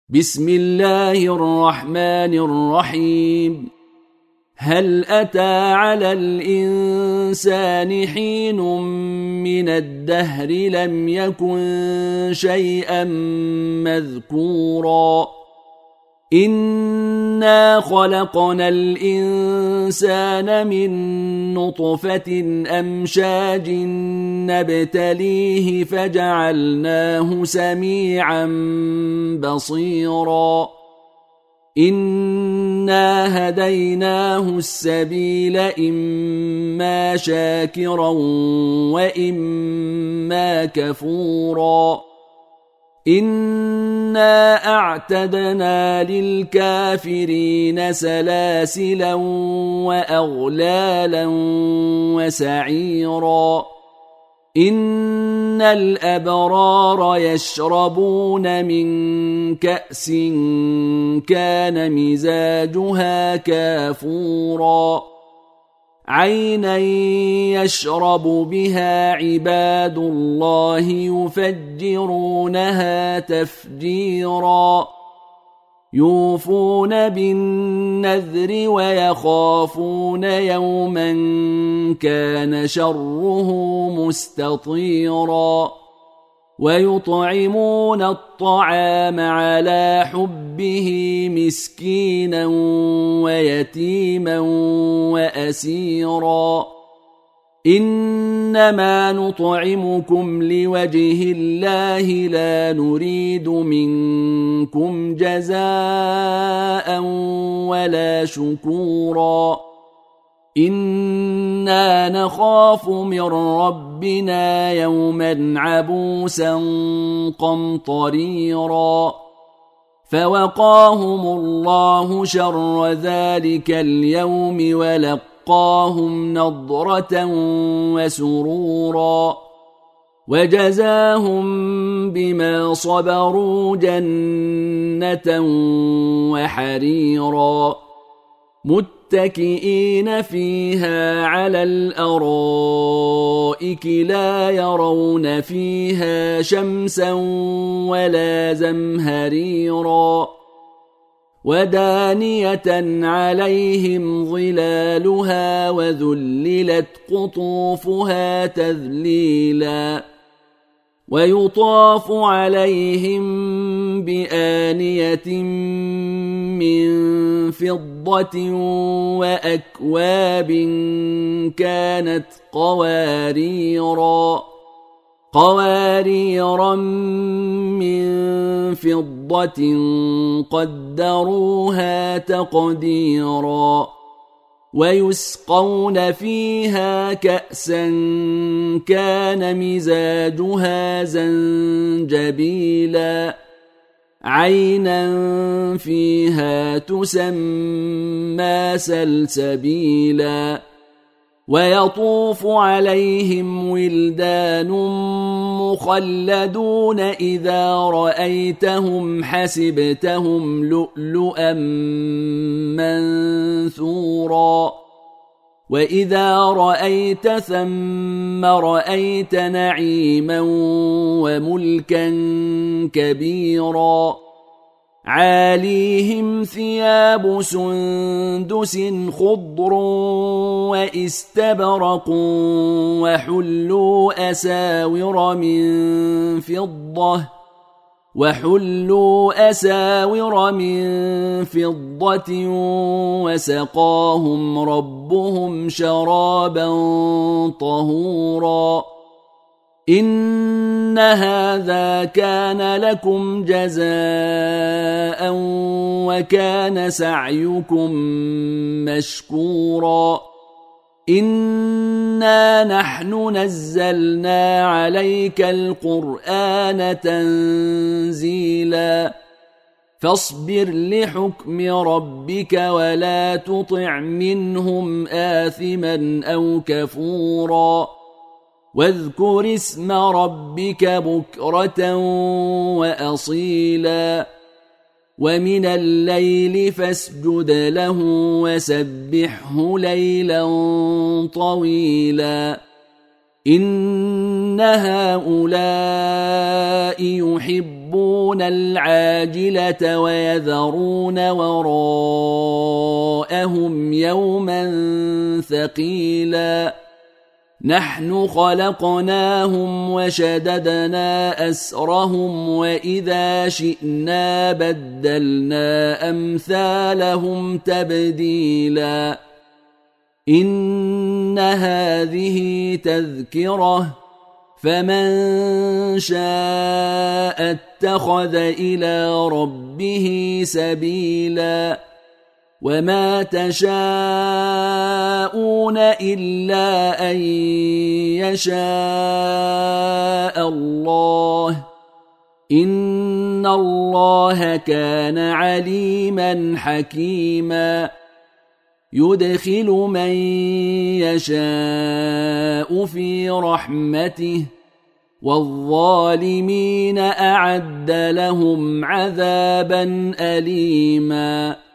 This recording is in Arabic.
بسم الله الرحمن الرحيم. هل أتى على الإنسان حين من الدهر لم يكن شيئا مذكورا إنا خلقنا الإنسان من نطفة أمشاج نبتليه فجعلناه سميعا بصيرا إنا هديناه السبيل إما شاكرا وإما كفورا إنا أعتدنا للكافرين سلاسلا وأغلالا وسعيرا إن الأبرار يشربون من كأس كان مزاجها كافورا عينا يشرب بها عباد الله يفجرونها تفجيرا يوفون بالنذر ويخافون يوما كان شره مستطيرا ويطعمون الطعام على حبه مسكينا ويتيما وأسيرا إنما نطعمكم لوجه الله لا نريد منكم جزاء ولا شكورا إنا نخاف من ربنا يوما عبوسا قمطريرا فوقاهم الله شر ذلك اليوم ولقاهم نضرة وسرورا وجزاهم بما صبروا جنة وحريرا متكئين فيها على الأرائك لا يرون فيها شمسا ولا زمهريرا ودانية عليهم ظلالها وذللت قطوفها تذليلا ويطاف عليهم بآنية من فضة وأكواب كانت قواريرا من فضة قدروها تقديرا ويسقون فيها كأسا كان مزاجها زنجبيلا عينا فيها تسمى سلسبيلا ويطوف عليهم ولدان مخلدون إذا رأيتهم حسبتهم لؤلؤا منثورا وإذا رأيت ثم رأيت نعيما وملكا كبيرا عاليهم ثياب سندس خضر واستبرق وحلوا أساور من فضة وسقاهم ربهم شرابا طهورا إن هذا كان لكم جزاء وكان سعيكم مشكورا إنا نحن نزلنا عليك القرآن تنزيلا فاصبر لحكم ربك ولا تطع منهم آثما أو كفورا واذكر اسم ربك بكرة وأصيلا ومن الليل فاسجد له وسبحه ليلا طويلا إن هؤلاء يحبون يحبون العاجلة ويذرون وراءهم يوما ثقيلا نحن خلقناهم وشددنا أسرهم وإذا شئنا بدلنا أمثالهم تبديلا إن هذه تذكرة فمن شاء اتخذ إلى ربه سبيلا وما تشاءون إلا أن يشاء الله إن الله كان عليما حكيما يدخل من يشاء في رحمته والظالمين أعد لهم عذابا أليما